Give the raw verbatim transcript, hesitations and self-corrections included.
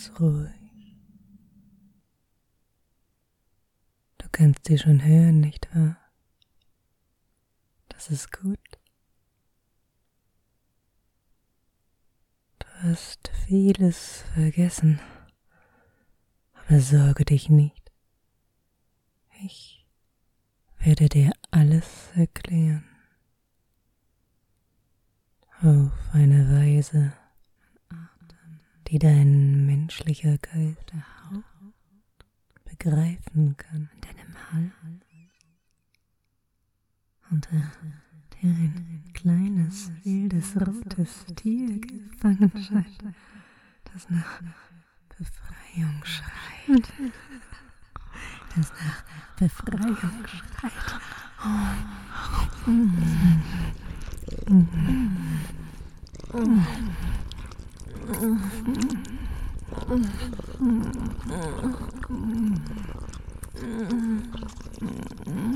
ganz ruhig. Du kannst sie schon hören, nicht wahr? Das ist gut. Du hast vieles vergessen, aber sorge dich nicht. Ich werde dir alles erklären. Auf eine Weise, die dein menschlicher Geist begreifen kann. An deinem Hals, unter der ein kleines, wildes, rotes Tier gefangen scheint, das nach Befreiung schreit. Das nach Befreiung schreit. Oh. Mm. Mm. Mm. Mm.